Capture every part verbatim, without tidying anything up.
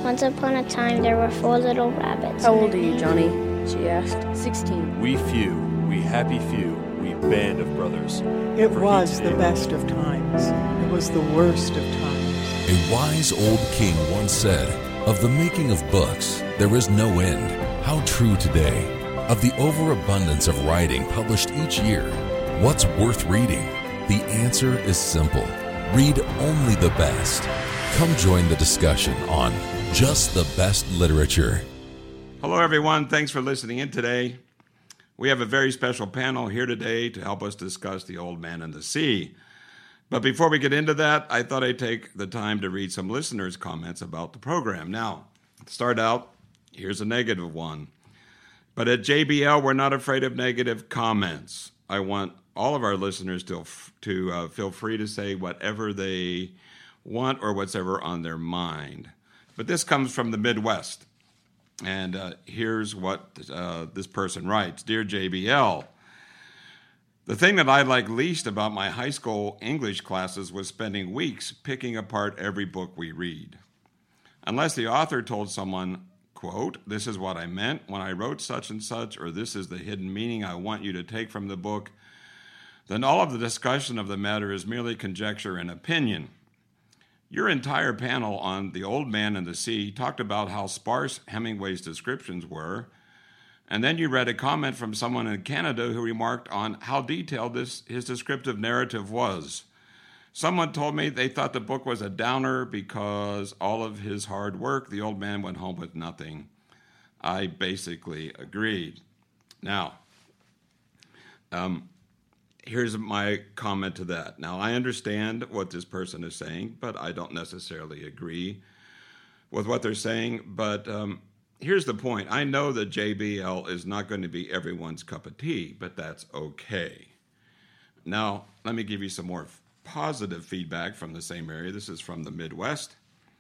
Once upon a time, there were four little rabbits. How old are you, Johnny? She asked. Sixteen. We few, we happy few, we band of brothers. It For was he the today- best of times. It was the worst of times. A wise old king once said, "Of the making of books, there is no end." How true today. Of the overabundance of writing published each year, what's worth reading? The answer is simple. Read only the best. Come join the discussion on Just the Best Literature. Hello, everyone. Thanks for listening in today. We have a very special panel here today to help us discuss The Old Man and the Sea. But before we get into that, I thought I'd take the time to read some listeners' comments about the program. Now, to start out, here's a negative one. But at J B L, we're not afraid of negative comments. I want all of our listeners to, to uh, feel free to say whatever they want or whatever on their mind. But this comes from the Midwest. And uh, here's what uh, this person writes. Dear J B L, the thing that I liked least about my high school English classes was spending weeks picking apart every book we read. Unless the author told someone, quote, "This is what I meant when I wrote such and such," or "This is the hidden meaning I want you to take from the book," then all of the discussion of the matter is merely conjecture and opinion. Your entire panel on The Old Man and the Sea talked about how sparse Hemingway's descriptions were, and then you read a comment from someone in Canada who remarked on how detailed this his descriptive narrative was. Someone told me they thought the book was a downer because all of his hard work, the old man went home with nothing. I basically agreed. Now, um, here's my comment to that. Now, I understand what this person is saying, but I don't necessarily agree with what they're saying. But um, here's the point. I know that J B L is not going to be everyone's cup of tea, but that's okay. Now, let me give you some more positive feedback from the same area. This is from the Midwest.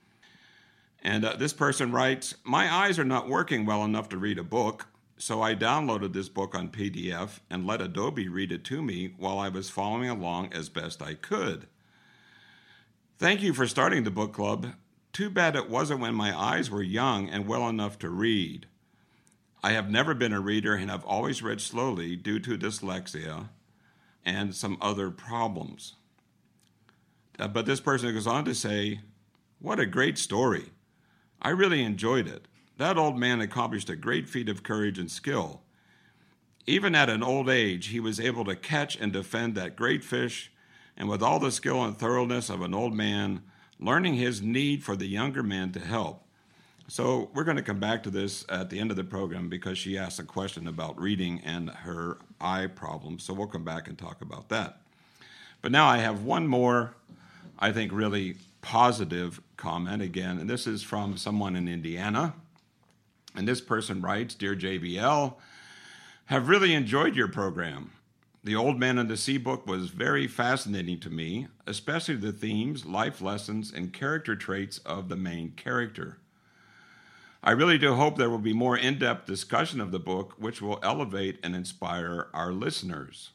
And uh, this person writes, "My eyes are not working well enough to read a book, so I downloaded this book on P D F and let Adobe read it to me while I was following along as best I could. Thank you for starting the book club. Too bad it wasn't when my eyes were young and well enough to read. I have never been a reader and have always read slowly due to dyslexia and some other problems." Uh, but this person goes on to say, "What a great story. I really enjoyed it. That old man accomplished a great feat of courage and skill. Even at an old age, he was able to catch and defend that great fish, and with all the skill and thoroughness of an old man, learning his need for the younger man to help." So we're going to come back to this at the end of the program because she asked a question about reading and her eye problems. So we'll come back and talk about that. But now I have one more, I think, really positive comment again, and this is from someone in Indiana. And this person writes, "Dear J B L, have really enjoyed your program. The Old Man and the Sea book was very fascinating to me, especially the themes, life lessons, and character traits of the main character. I really do hope there will be more in-depth discussion of the book, which will elevate and inspire our listeners."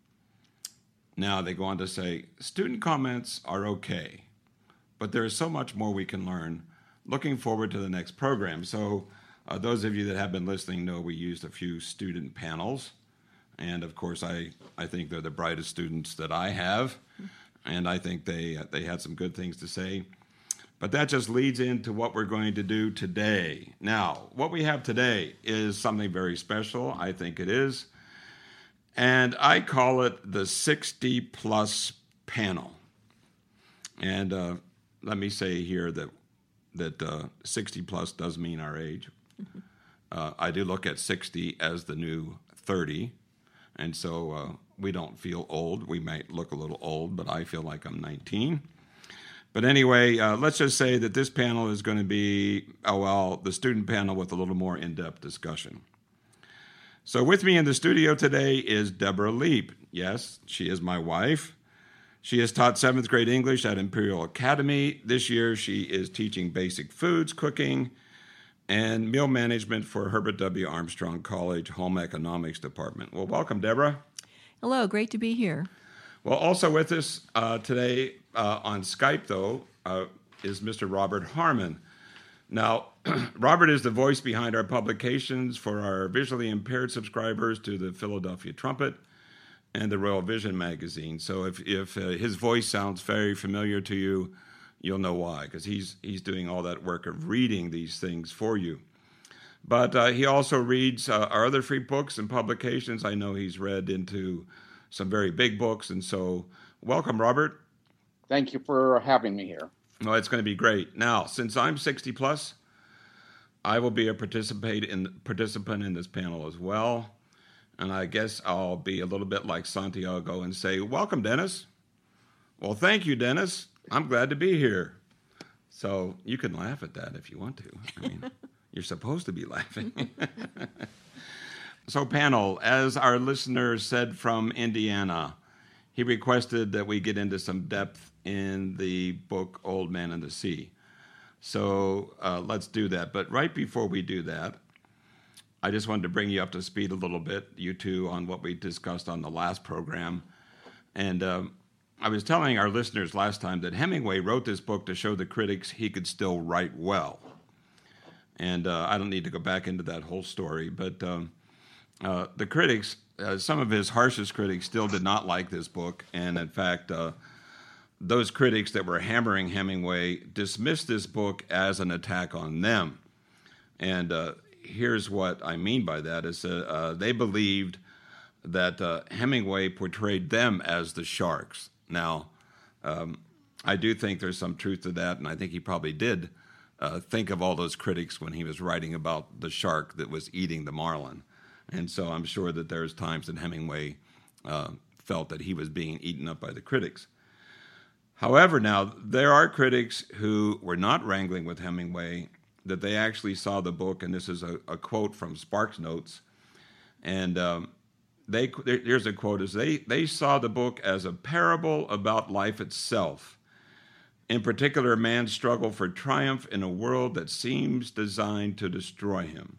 Now they go on to say, "Student comments are okay, but there is so much more we can learn. Looking forward to the next program." So uh, those of you that have been listening know we used a few student panels. And of course, I, I think they're the brightest students that I have. And I think they, they had some good things to say. But that just leads into what we're going to do today. Now, what we have today is something very special. I think it is. And I call it the sixty plus panel. And uh, let me say here that that uh, sixty plus does mean our age. Mm-hmm. Uh, I do look at sixty as the new thirty. And so uh, we don't feel old. We might look a little old, but I feel like I'm nineteen. But anyway, uh, let's just say that this panel is going to be, oh, well, the student panel with a little more in-depth discussion. So with me in the studio today is Deborah Leap. Yes, she is my wife. She has taught seventh grade English at Imperial Academy. This year she is teaching basic foods, cooking, and meal management for Herbert W. Armstrong College Home Economics Department. Well, welcome, Deborah. Hello, great to be here. Well, also with us uh, today uh, on Skype, though, uh, is Mister Robert Harmon. Now, Robert is the voice behind our publications for our visually impaired subscribers to the Philadelphia Trumpet and the Royal Vision magazine. So if, if uh, his voice sounds very familiar to you, you'll know why, because he's, he's doing all that work of reading these things for you. But uh, he also reads uh, our other free books and publications. I know he's read into some very big books, and so welcome, Robert. Thank you for having me here. Well, it's going to be great. Now, since I'm sixty plus, I will be a participate in participant in this panel as well, and I guess I'll be a little bit like Santiago and say, "Welcome, Dennis." Well, thank you, Dennis. I'm glad to be here. So you can laugh at that if you want to. I mean, you're supposed to be laughing. So, panel, as our listener said from Indiana, he requested that we get into some depth in the book Old Man and the Sea. So uh, let's do that. But right before we do that, I just wanted to bring you up to speed a little bit, you two, on what we discussed on the last program. And um, I was telling our listeners last time that Hemingway wrote this book to show the critics he could still write well. And uh, I don't need to go back into that whole story, but um, uh, the critics, uh, some of his harshest critics still did not like this book. And in fact, uh, those critics that were hammering Hemingway dismissed this book as an attack on them. And uh, here's what I mean by that, is uh, uh, they believed that uh, Hemingway portrayed them as the sharks. Now, um, I do think there's some truth to that, and I think he probably did uh, think of all those critics when he was writing about the shark that was eating the marlin. And so I'm sure that there's times that Hemingway uh, felt that he was being eaten up by the critics. However, now, there are critics who were not wrangling with Hemingway, that they actually saw the book, and this is a, a quote from Sparks Notes, and um, they here's a quote, is they, they saw the book as a parable about life itself, in particular man's struggle for triumph in a world that seems designed to destroy him.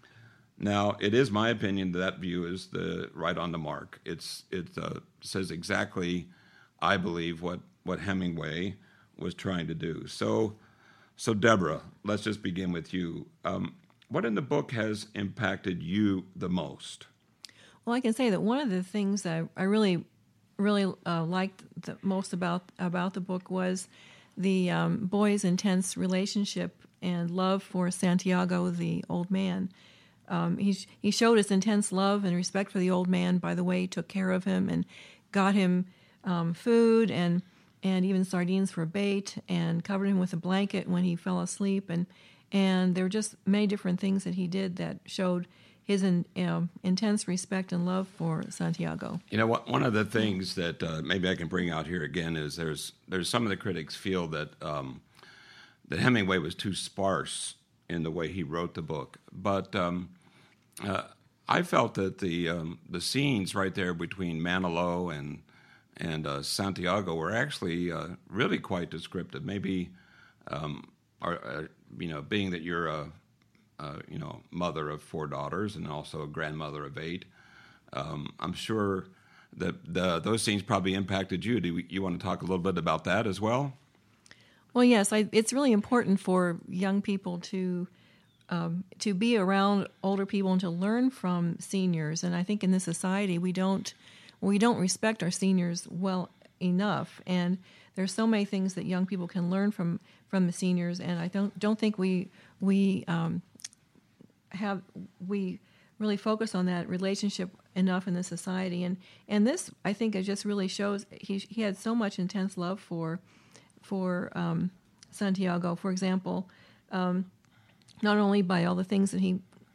Now, it is my opinion that that view is the right on the mark. It's It uh, says exactly, I believe, what what Hemingway was trying to do. So, so Deborah, let's just begin with you. Um, what in the book has impacted you the most? Well, I can say that one of the things I, I really, really uh, liked the most about about the book was the um, boy's intense relationship and love for Santiago, the old man. Um, he he showed his intense love and respect for the old man by the way he took care of him and got him um, food and and even sardines for bait, and covered him with a blanket when he fell asleep. And and there were just many different things that he did that showed his in, um, intense respect and love for Santiago. You know, what, one of the things that uh, maybe I can bring out here again is there's there's some of the critics feel that um, that Hemingway was too sparse in the way he wrote the book. But um, uh, I felt that the um, the scenes right there between Manolo and and uh, Santiago were actually uh, really quite descriptive. Maybe, um, or, uh, you know, being that you're a, a, you know, mother of four daughters and also a grandmother of eight, um, I'm sure that the, those scenes probably impacted you. Do you want to talk a little bit about that as well? Well, yes, I, it's really important for young people to um, to be around older people and to learn from seniors. And I think in this society we don't. We don't respect our seniors well enough, and there's so many things that young people can learn from, from the seniors. And I don't don't think we we um, have we really focus on that relationship enough in this society. And and this, I think, it just really shows he he had so much intense love for for um, Santiago. For example, um, not only by all the things that he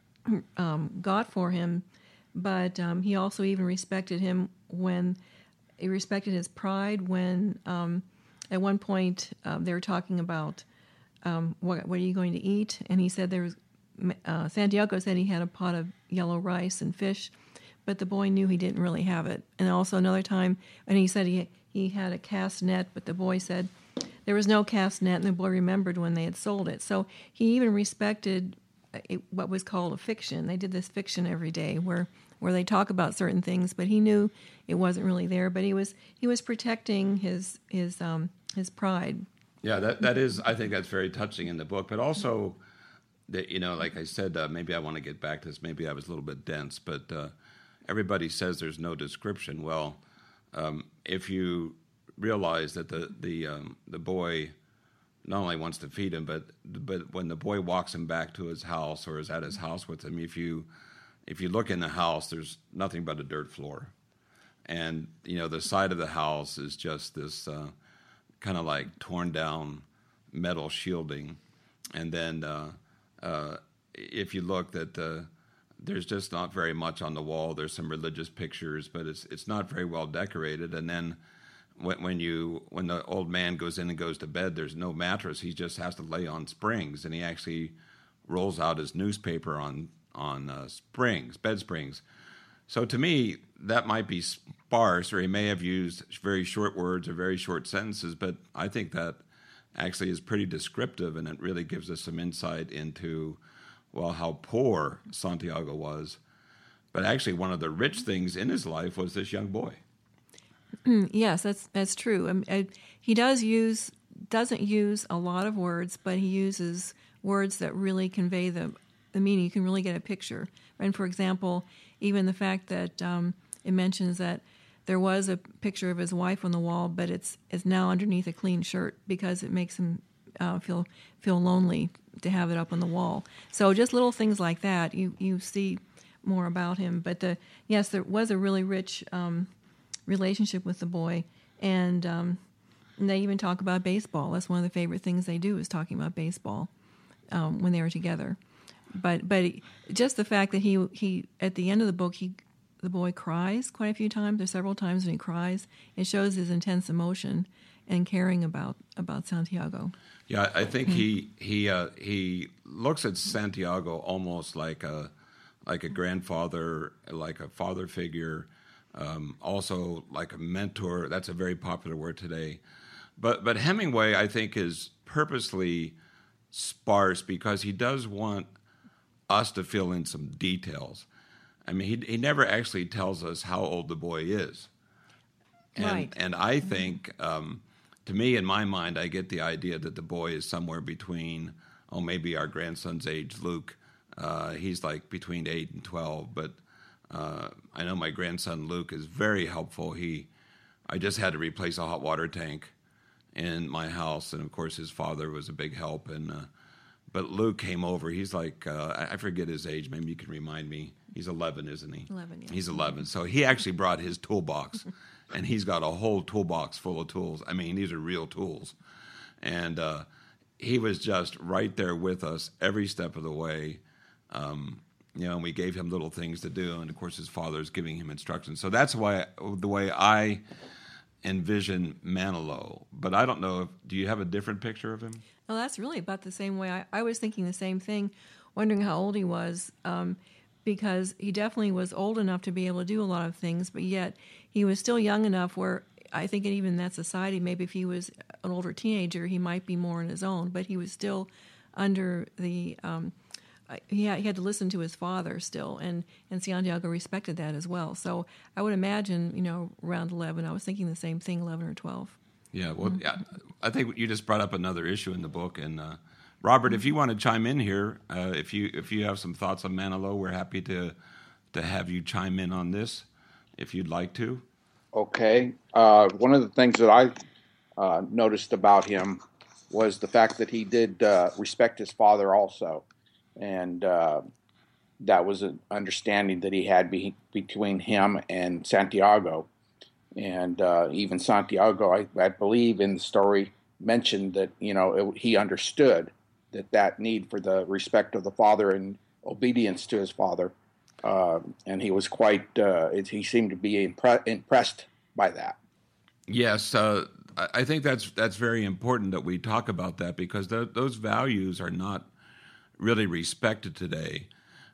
um, got for him, but um, he also even respected him when he respected his pride when um, at one point uh, they were talking about um, what, what are you going to eat, and he said there was uh, Santiago said he had a pot of yellow rice and fish, but the boy knew he didn't really have it. And also another time, and he said he he had a cast net, but the boy said there was no cast net, and the boy remembered when they had sold it. So he even respected it, what was called a fiction. They did this fiction every day where where they talk about certain things, but he knew it wasn't really there. But he was he was protecting his his um, his pride. Yeah, that that is. I think that's very touching in the book, but also, that you know, like I said, uh, maybe I want to get back to this. Maybe I was a little bit dense, but uh, everybody says there's no description. Well, um, if you realize that the the um, the boy not only wants to feed him, but but when the boy walks him back to his house or is at his house with him, if you if you look in the house, there's nothing but a dirt floor, and you know the side of the house is just this uh, kind of like torn down metal shielding, and then uh, uh, if you look, that uh, there's just not very much on the wall. There's some religious pictures, but it's it's not very well decorated, and then. When, when you when the old man goes in and goes to bed, there's no mattress. He just has to lay on springs, and he actually rolls out his newspaper on on uh, springs, bed springs. So to me, that might be sparse, or he may have used very short words or very short sentences. But I think that actually is pretty descriptive, and it really gives us some insight into, well, how poor Santiago was. But actually, one of the rich things in his life was this young boy. Yes, that's that's true. Um, uh, he does use doesn't use a lot of words, but he uses words that really convey the the meaning. You can really get a picture. And for example, even the fact that um, it mentions that there was a picture of his wife on the wall, but it's it's now underneath a clean shirt because it makes him uh, feel feel lonely to have it up on the wall. So just little things like that, you you see more about him. But the yes, there was a really rich. Um, relationship with the boy, and, um, and they even talk about baseball. That's one of the favorite things they do is talking about baseball um, when they were together. But but just the fact that he he at the end of the book he the boy cries quite a few times. There's several times when he cries. It shows his intense emotion and caring about about Santiago. Yeah, I think he he uh, he looks at Santiago almost like a like a grandfather, like a father figure. Um, also, like a mentor. That's a very popular word today. But but Hemingway, I think, is purposely sparse because he does want us to fill in some details. I mean, he he never actually tells us how old the boy is. And, right. And I think, um, to me, in my mind, I get the idea that the boy is somewhere between, oh, maybe our grandson's age, Luke. Uh, he's like between eight and twelve, but... Uh, I know my grandson Luke is very helpful. He, I just had to replace a hot water tank in my house, and of course his father was a big help. And uh, but Luke came over. He's like uh, I forget his age. Maybe you can remind me. He's eleven, isn't he? Eleven. Yeah. He's eleven. So he actually brought his toolbox, and he's got a whole toolbox full of tools. I mean, these are real tools, and uh, he was just right there with us every step of the way. Um, You know, and we gave him little things to do, and of course his father's giving him instructions. So that's why the way I envision Manilow. But I don't know if do you have a different picture of him? Well, that's really about the same way. I, I was thinking the same thing, wondering how old he was, um, because he definitely was old enough to be able to do a lot of things, but yet he was still young enough where I think even in that society, maybe if he was an older teenager, he might be more on his own, but he was still under the... Um, He had, he had to listen to his father still, and, and Santiago respected that as well. So I would imagine, you know, around eleven, I was thinking the same thing, eleven or twelve. Yeah, well, mm-hmm. yeah, I think you just brought up another issue in the book. And uh, Robert, if you want to chime in here, uh, if you if you have some thoughts on Manilow, we're happy to to have you chime in on this, if you'd like to. Okay. Uh, one of the things that I uh, noticed about him was the fact that he did uh, respect his father also. And uh, that was an understanding that he had be- between him and Santiago. And uh, even Santiago, I, I believe in the story, mentioned that, you know, it, he understood that that need for the respect of the father and obedience to his father. Uh, and he was quite, uh, it, he seemed to be impre- impressed by that. Yes, uh, I think that's that's very important that we talk about that because th- those values are not really respected today.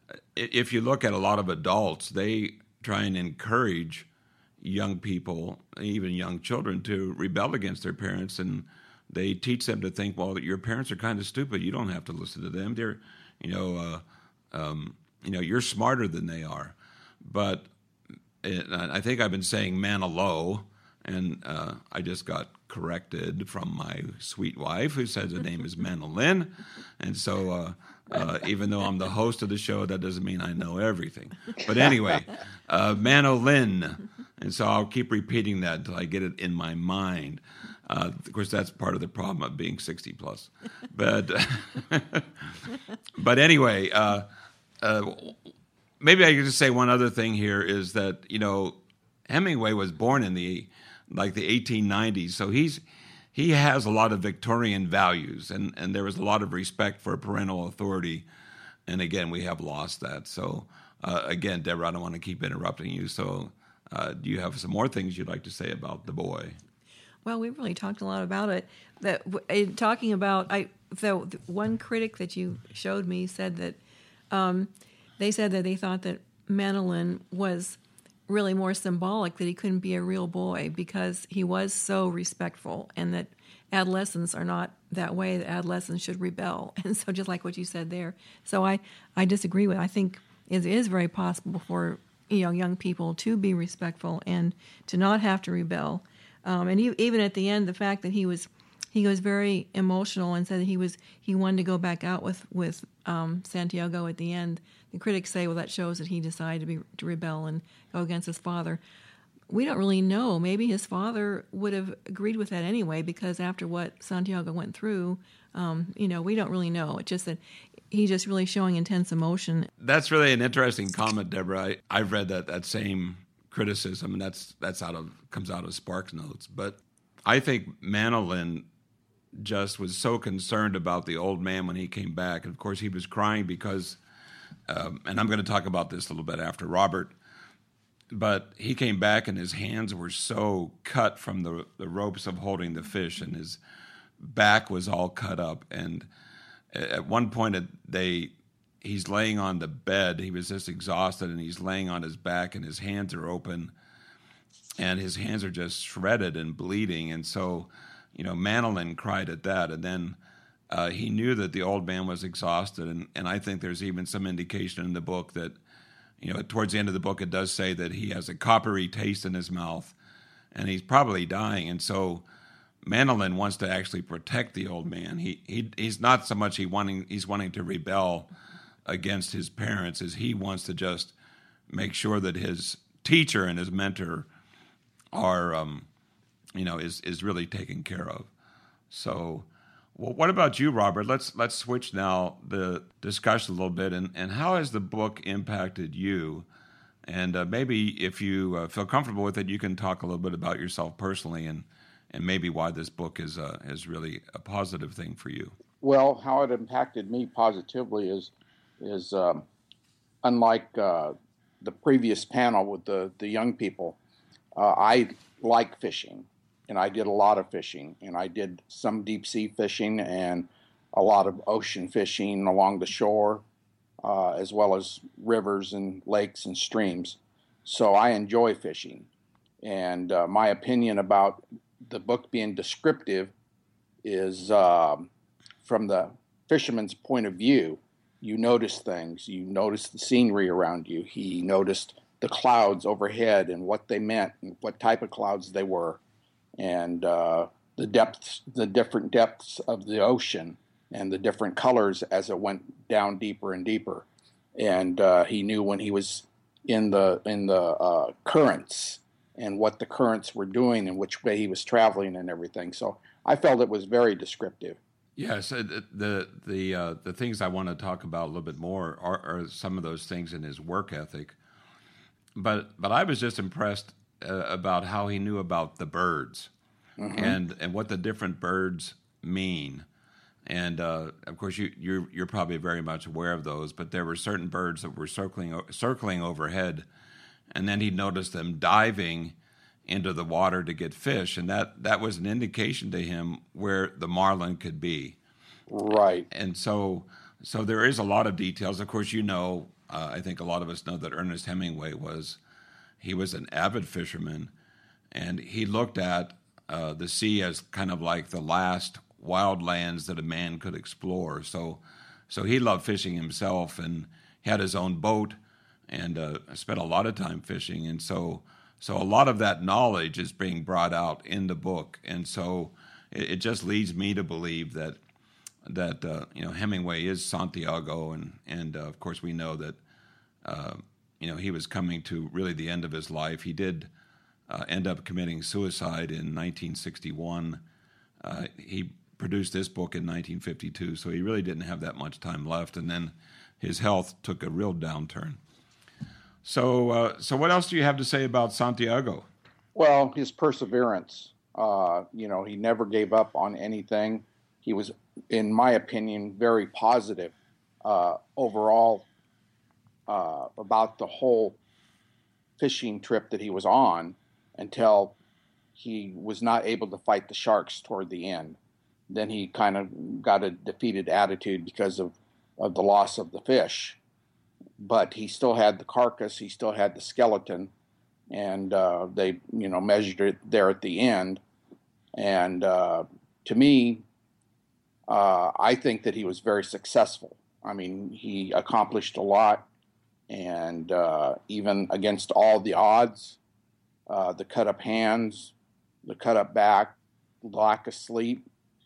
If you look at a lot of adults, they try and encourage young people, even young children, to rebel against their parents, and they teach them to think, well, your parents are kind of stupid. You don't have to listen to them. They're, you know, uh, um, you know, you're smarter than they are. But it, I think I've been saying Manilow, and uh, I just got corrected from my sweet wife, who says the name is Manolin. And so uh, uh, even though I'm the host of the show, that doesn't mean I know everything. But anyway, uh, Manolin. And so I'll keep repeating that until I get it in my mind. Uh, of course, that's part of the problem of being sixty plus. But but anyway, uh, uh, maybe I could just say one other thing here is that, you know, Hemingway was born in the like the eighteen nineties, so he's he has a lot of Victorian values, and, and there was a lot of respect for parental authority. And again, we have lost that. So uh, again, Deborah, I don't want to keep interrupting you. So uh, do you have some more things you'd like to say about the boy? Well, we've really talked a lot about it. That in talking about, I the, the one critic that you showed me said that um, they said that they thought that Manolin was really more symbolic, that he couldn't be a real boy because he was so respectful, and that adolescents are not that way. That adolescents should rebel, and so just like what you said there. So I, I disagree with. I think it is very possible for you know young people to be respectful and to not have to rebel. Um, and he, even at the end, the fact that he was he was very emotional and said that he was he wanted to go back out with with um, Santiago at the end. The critics say, well, that shows that he decided to be to rebel and go against his father. We don't really know. Maybe his father would have agreed with that anyway, because after what Santiago went through, um, you know, we don't really know. It's just that he's just really showing intense emotion. That's really an interesting comment, Deborah. I, I've read that that same criticism, and that's that's out of comes out of Sparks Notes. But I think Manolin just was so concerned about the old man when he came back. And of course, he was crying because, um, and I'm going to talk about this a little bit after Robert, but he came back and his hands were so cut from the, the ropes of holding the fish, and his back was all cut up. And at one point, they he's laying on the bed. He was just exhausted, and he's laying on his back, and his hands are open, and his hands are just shredded and bleeding. And so, you know, Manolin cried at that, and then uh, he knew that the old man was exhausted, and, and I think there's even some indication in the book that, you know, towards the end of the book, it does say that he has a coppery taste in his mouth, and he's probably dying. And so Manolin wants to actually protect the old man. He he he's not so much he wanting he's wanting to rebel against his parents as he wants to just make sure that his teacher and his mentor are, um, you know, is is really taken care of. So, well, what about you, Robert? Let's let's switch now the discussion a little bit, and, and how has the book impacted you? And uh, maybe if you uh, feel comfortable with it, you can talk a little bit about yourself personally, and and maybe why this book is uh, is really a positive thing for you. Well, how it impacted me positively is is um, unlike uh, the previous panel with the the young people. Uh, I like fishing, and I did a lot of fishing, and I did some deep sea fishing and a lot of ocean fishing along the shore, uh, as well as rivers and lakes and streams. So I enjoy fishing, and uh, my opinion about the book being descriptive is um, from the fisherman's point of view. You notice things. You notice the scenery around you. He noticed the clouds overhead and what they meant and what type of clouds they were, and uh, the depths, the different depths of the ocean and the different colors as it went down deeper and deeper. And uh, he knew when he was in the in the uh, currents and what the currents were doing and which way he was traveling and everything. So I felt it was very descriptive. Yes, the the the, uh, the things I want to talk about a little bit more are, are some of those things in his work ethic. But but I was just impressed uh, about how he knew about the birds, mm-hmm. and and what the different birds mean. And uh, of course, you you're you're probably very much aware of those. But there were certain birds that were circling circling overhead, and then he noticed them diving into the water to get fish, and that, that was an indication to him where the marlin could be. Right. And so so there is a lot of details. Of course, you know, uh, I think a lot of us know that Ernest Hemingway was, he was an avid fisherman, and he looked at uh, the sea as kind of like the last wild lands that a man could explore. So so he loved fishing himself, and had his own boat, and uh, spent a lot of time fishing. And so So a lot of that knowledge is being brought out in the book, and so it, it just leads me to believe that that uh, you know Hemingway is Santiago, and and uh, of course we know that uh, you know he was coming to really the end of his life. He did uh, end up committing suicide in nineteen sixty-one. Uh, he produced this book in nineteen fifty-two, so he really didn't have that much time left, and then his health took a real downturn. So, uh, so what else do you have to say about Santiago? Well, his perseverance. Uh, you know, he never gave up on anything. He was, in my opinion, very positive uh, overall uh, about the whole fishing trip that he was on until he was not able to fight the sharks toward the end. Then he kind of got a defeated attitude because of, of the loss of the fish. But he still had the carcass, he still had the skeleton, and uh, they, you know, measured it there at the end. And uh, to me, uh, I think that he was very successful. I mean, he accomplished a lot, and uh, even against all the odds, uh, the cut up hands, the cut up back, lack of sleep,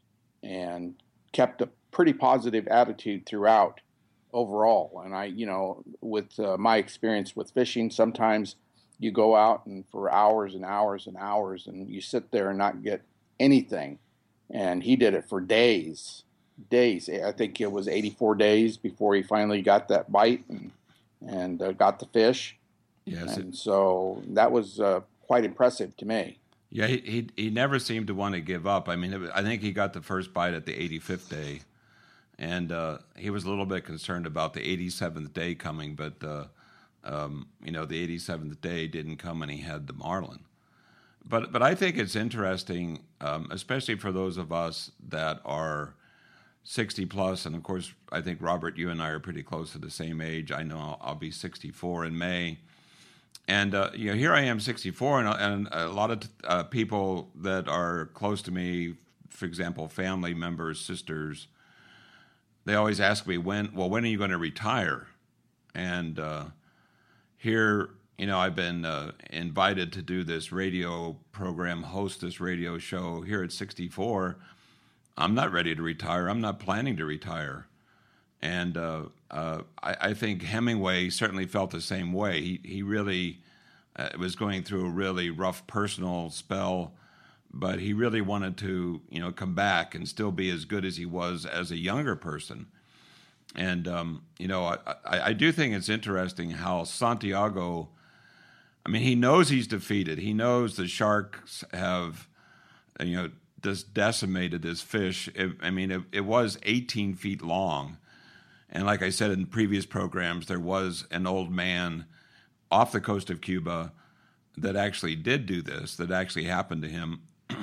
and kept a pretty positive attitude throughout. Overall, and I, you know, with uh, my experience with fishing, sometimes you go out and for hours and hours and hours, and you sit there and not get anything. And he did it for days, days. I think it was eighty-four days before he finally got that bite and and uh, got the fish. Yes, and it, so that was uh, quite impressive to me. Yeah, he, he he never seemed to want to give up. I mean, it was, I think he got the first bite at the eighty-fifth day. And uh, he was a little bit concerned about the eighty-seventh day coming, but, uh, um, you know, the eighty-seventh day didn't come and he had the marlin. But but I think it's interesting, um, especially for those of us that are sixty plus, and of course, I think, Robert, you and I are pretty close to the same age. I know I'll, I'll be sixty-four in May. And, uh, you know, here I am, sixty-four, and, and a lot of uh, people that are close to me, for example, family members, sisters, they always ask me, when, well, when are you going to retire? And uh, here, you know, I've been uh, invited to do this radio program, host this radio show here at sixty-four. I'm not ready to retire. I'm not planning to retire. And uh, uh, I, I think Hemingway certainly felt the same way. He, he really uh, was going through a really rough personal spell, but he really wanted to, you know, come back and still be as good as he was as a younger person. And, um, you know, I, I, I do think it's interesting how Santiago, I mean, he knows he's defeated. He knows the sharks have, you know, just decimated this fish. It, I mean, it, it was eighteen feet long. And like I said in previous programs, there was an old man off the coast of Cuba that actually did do this, that actually happened to him.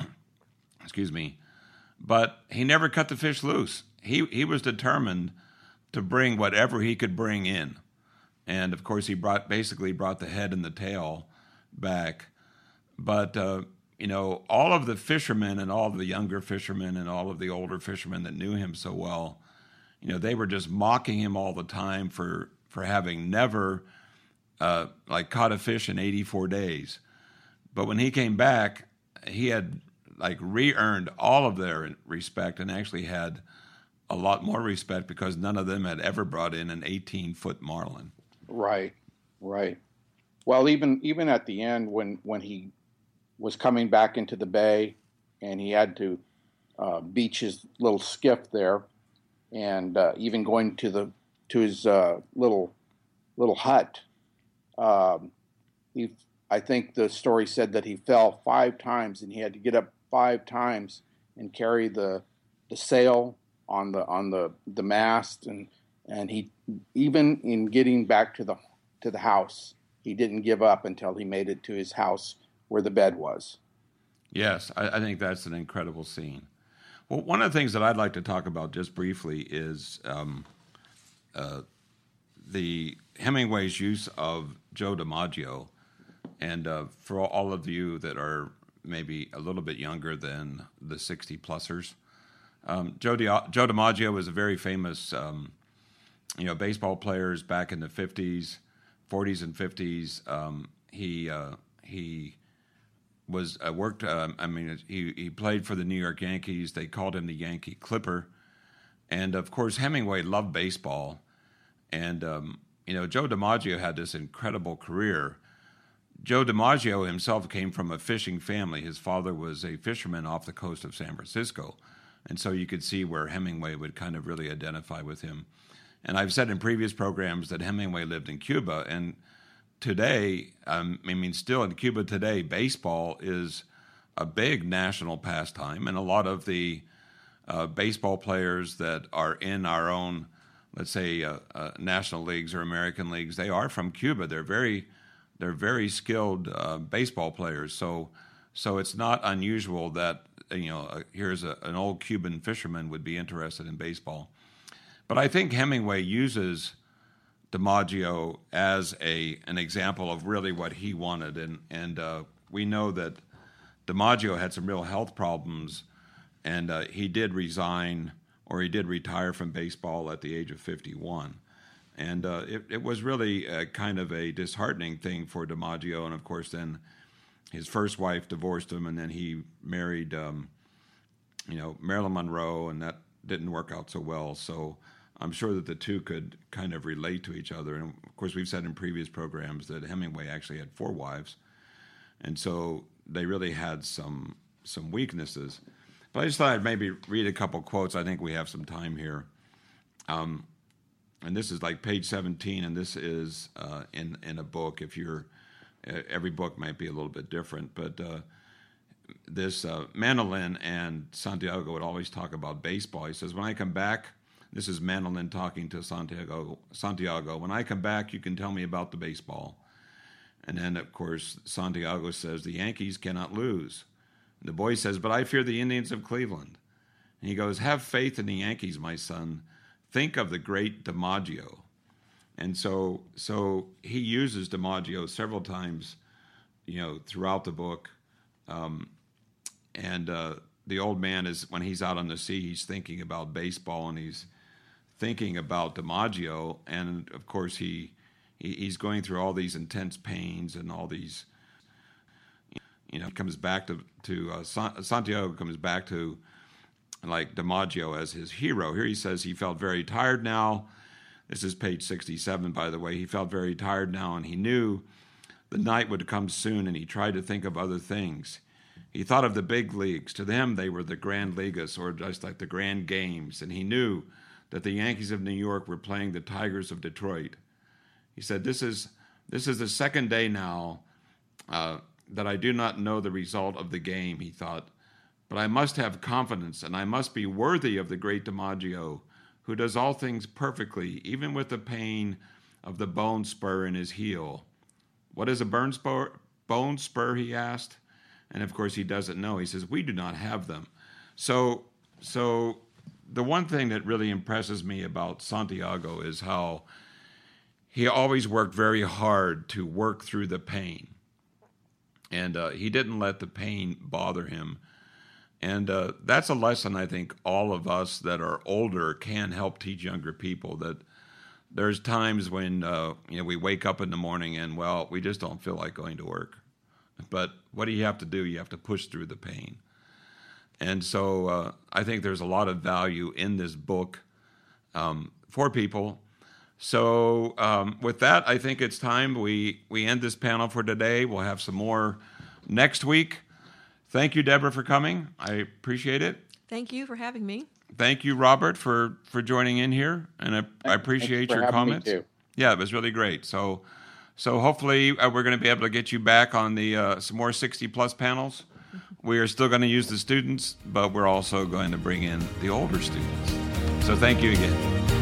Excuse me. But he never cut the fish loose. He he was determined to bring whatever he could bring in. And of course, he brought basically brought the head and the tail back. But, uh, you know, all of the fishermen and all of the younger fishermen and all of the older fishermen that knew him so well, you know, they were just mocking him all the time for, for having never, uh, like, caught a fish in eighty-four days. But when he came back, he had, like, re-earned all of their respect and actually had a lot more respect because none of them had ever brought in an eighteen-foot marlin. Right, right. Well, even even at the end when, when he was coming back into the bay and he had to uh, beach his little skiff there, and uh, even going to the to his uh, little little hut, um, he I think the story said that he fell five times and he had to get up five times and carry the the sail on the on the, the mast, and and he even in getting back to the to the house, he didn't give up until he made it to his house where the bed was. Yes, I, I think that's an incredible scene. Well, one of the things that I'd like to talk about just briefly is um, uh, the Hemingway's use of Joe DiMaggio. And uh, for all of you that are maybe a little bit younger than the sixty-plussers, um, Joe, Di- Joe DiMaggio was a very famous, um, you know, baseball player back in the fifties, forties and fifties. Um, he uh, he was uh, worked. Um, I mean, he he played for the New York Yankees. They called him the Yankee Clipper, and of course Hemingway loved baseball, and um, you know Joe DiMaggio had this incredible career. Joe DiMaggio himself came from a fishing family. His father was a fisherman off the coast of San Francisco, and so you could see where Hemingway would kind of really identify with him. And I've said in previous programs that Hemingway lived in Cuba, and today, um, I mean, still in Cuba today, baseball is a big national pastime, and a lot of the uh, baseball players that are in our own, let's say, uh, uh, national leagues or American leagues, they are from Cuba. They're very, they're very skilled uh, baseball players. So, so it's not unusual that you know uh, here's a, an old Cuban fisherman would be interested in baseball. But I think Hemingway uses DiMaggio as a an example of really what he wanted, and and uh, we know that DiMaggio had some real health problems, and uh, he did resign or he did retire from baseball at the age of fifty-one, and uh, it, it was really a kind of a disheartening thing for DiMaggio, and of course then his first wife divorced him, and then he married um, you know Marilyn Monroe, and that didn't work out so well. So I'm sure that the two could kind of relate to each other. And of course, we've said in previous programs that Hemingway actually had four wives, and so they really had some some weaknesses. But I just thought I'd maybe read a couple quotes. I think we have some time here. Um, and this is like page seventeen, and this is uh, in in a book. If you're, every book might be a little bit different, but uh, this uh, Manolin and Santiago would always talk about baseball. He says, "When I come back," this is Manolin talking to Santiago. Santiago, "when I come back, you can tell me about the baseball." And then, of course, Santiago says, "The Yankees cannot lose." And the boy says, "But I fear the Indians of Cleveland." And he goes, "Have faith in the Yankees, my son. Think of the great DiMaggio." And so, so he uses DiMaggio several times, you know, throughout the book. Um, and uh, the old man is, when he's out on the sea, he's thinking about baseball, and he's thinking about DiMaggio, and of course he, he he's going through all these intense pains and all these, you know, he comes back to to uh, Santiago comes back to like DiMaggio as his hero. Here he says he felt very tired now. This is page sixty-seven, by the way. He felt very tired now, and he knew the night would come soon, and he tried to think of other things. He thought of the big leagues. To them, they were the Grand Ligas, or just like the Grand Games, and he knew that the Yankees of New York were playing the Tigers of Detroit. He said, this is this is the second day now uh, that I do not know the result of the game, he thought, but I must have confidence, and I must be worthy of the great DiMaggio, who does all things perfectly, even with the pain of the bone spur in his heel. What is a bone spur, bone spur, he asked. And of course he doesn't know. He says, we do not have them. So, so the one thing that really impresses me about Santiago is how he always worked very hard to work through the pain. And uh, he didn't let the pain bother him. And uh, that's a lesson I think all of us that are older can help teach younger people, that there's times when uh, you know we wake up in the morning and, well, we just don't feel like going to work. But what do you have to do? You have to push through the pain. And so uh, I think there's a lot of value in this book um, for people. So um, with that, I think it's time we, we end this panel for today. We'll have some more next week. Thank you, Deborah, for coming. I appreciate it. Thank you for having me. Thank you, Robert, for, for joining in here. And I, I appreciate your comments. Me too. Yeah, it was really great. So so hopefully uh, we're going to be able to get you back on the uh, some more sixty-plus panels. We are still going to use the students, but we're also going to bring in the older students. So thank you again.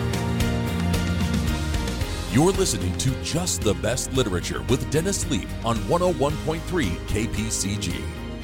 You're listening to Just the Best Literature with Dennis Leap on one oh one point three K P C G.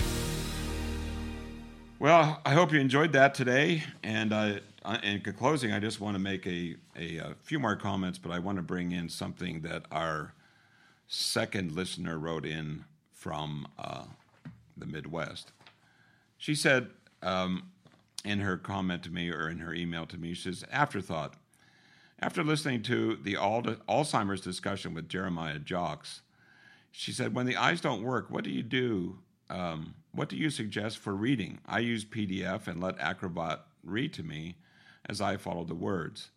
Well, I hope you enjoyed that today. And uh, in closing, I just want to make a, a, a few more comments, but I want to bring in something that our second listener wrote in from uh, the Midwest. She said um, in her comment to me, or in her email to me, she says, afterthought. After listening to the Alzheimer's discussion with Jeremiah Jocks, she said, when the eyes don't work, what do you do? Um, what do you suggest for reading? I use P D F and let Acrobat read to me as I follow the words.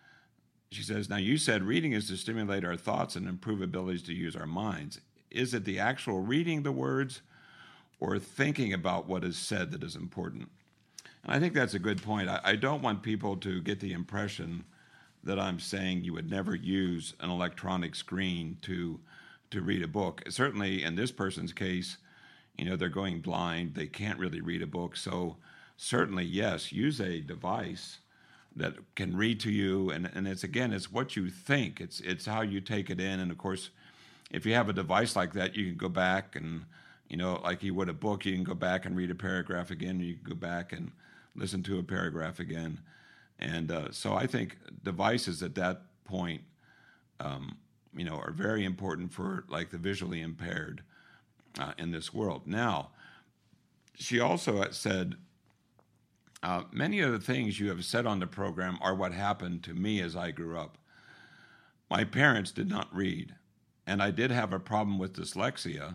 She says, now you said reading is to stimulate our thoughts and improve abilities to use our minds. Is it the actual reading the words or thinking about what is said that is important? And I think that's a good point. I, I don't want people to get the impression that I'm saying you would never use an electronic screen to to read a book. Certainly in this person's case, you know, they're going blind. They can't really read a book. So certainly, yes, use a device that can read to you. And, and it's, again, it's what you think. It's, it's how you take it in. And, of course, if you have a device like that, you can go back and, you know, like you would a book, you can go back and read a paragraph again. You can go back and listen to a paragraph again. And uh, so I think devices at that point, um, you know, are very important for like the visually impaired uh, in this world. Now, she also said, uh, many of the things you have said on the program are what happened to me as I grew up. My parents did not read, and I did have a problem with dyslexia,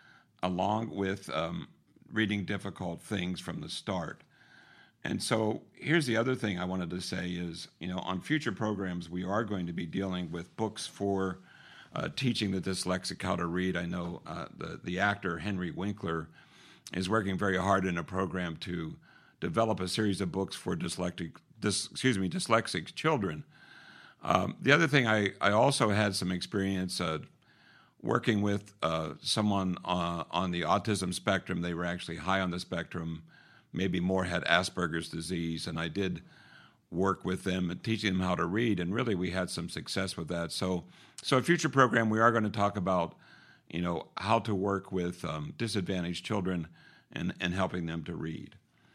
along with um, reading difficult things from the start. And so here's the other thing I wanted to say is, you know, on future programs, we are going to be dealing with books for uh, teaching the dyslexic how to read. I know uh, the, the actor Henry Winkler is working very hard in a program to develop a series of books for dyslexic, dys, excuse me, dyslexic children. Um, the other thing, I, I also had some experience uh, working with uh, someone uh, on the autism spectrum. They were actually high on the spectrum, maybe more had Asperger's disease, and I did work with them and teaching them how to read, and really we had some success with that. So, so a future program, we are going to talk about, you know, how to work with um, disadvantaged children and, and helping them to read.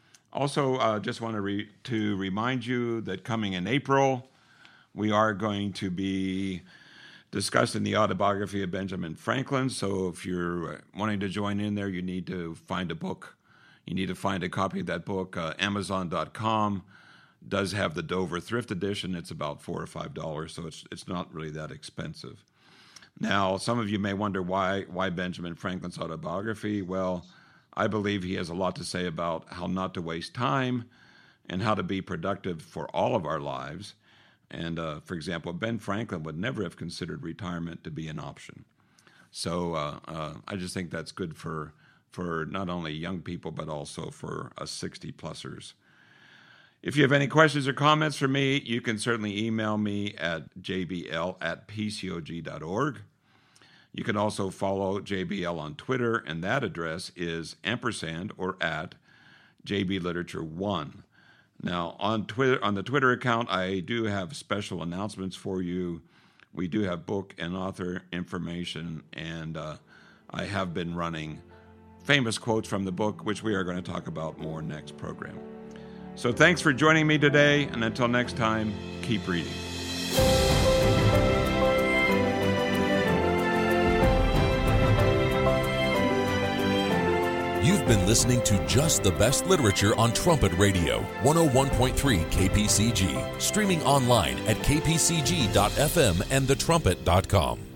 Also, uh, just want to, re- to remind you that coming in April, we are going to be discussing the autobiography of Benjamin Franklin. So if you're wanting to join in there, you need to find a book. You need to find a copy of that book. Uh, Amazon dot com does have the Dover Thrift Edition. It's about four or five dollars, so it's it's not really that expensive. Now, some of you may wonder why why Benjamin Franklin's autobiography. Well, I believe he has a lot to say about how not to waste time and how to be productive for all of our lives. And uh, for example, Ben Franklin would never have considered retirement to be an option. So uh, uh, I just think that's good for. for not only young people, but also for us sixty-plussers. If you have any questions or comments for me, you can certainly email me at j b l at p c o g dot org. You can also follow J B L on Twitter, and that address is ampersand or at J B Literature one. Now, on Twitter, on the Twitter account, I do have special announcements for you. We do have book and author information, and uh, I have been running famous quotes from the book, which we are going to talk about more next program. So thanks for joining me today, and until next time, keep reading. You've been listening to Just the Best Literature on Trumpet Radio, one oh one point three K P C G, streaming online at k p c g dot f m and the trumpet dot com.